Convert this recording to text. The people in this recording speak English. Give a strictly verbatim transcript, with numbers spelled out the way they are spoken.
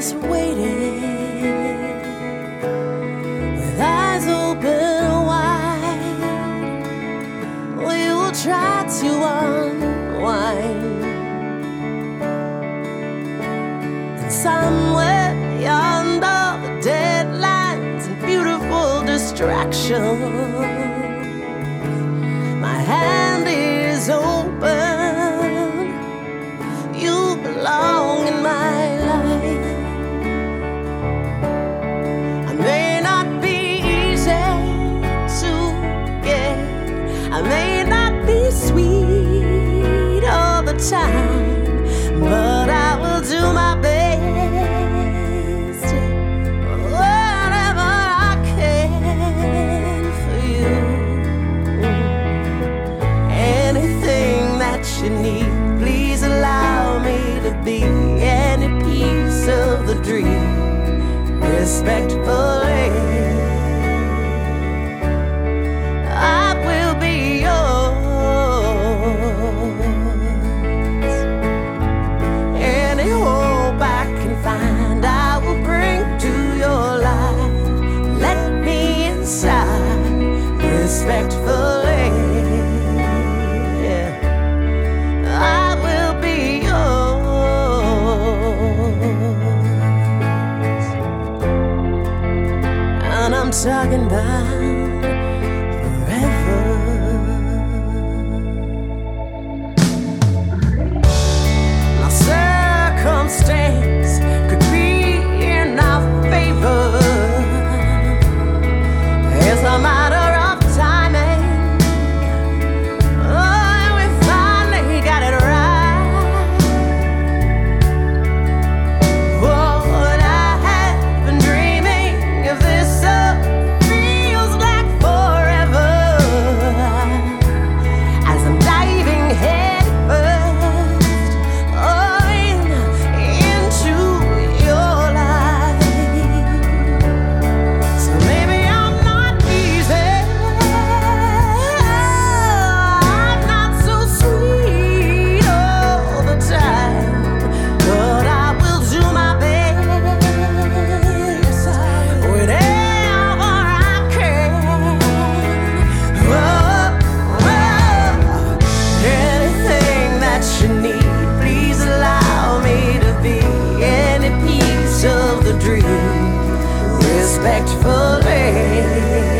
just waiting with eyes open wide. We will try to unwind, and somewhere yonder the deadlines and beautiful distractions, my hand is open. You belong in my life. I may not be easy to get, I may not be sweet all the time, but I will do my best, whatever I can for you. Anything that you need, please allow me to be any piece of the dream, respectfully. I will be yours. Any hope I can find, I will bring to your life. Let me inside, respectfully. I'm talking about forever. Now circumstance could be in our favor. It's a matter of timing. Oh, we finally got it right. What I have been dreaming of this up feels like forever, as I'm diving head first, oh, in, into your life. So maybe I'm not easy, I'm not so sweet all the time, but I will do my best, whenever I can. Oh, oh, anything that you need, please allow me to be any piece of the dream, respectfully.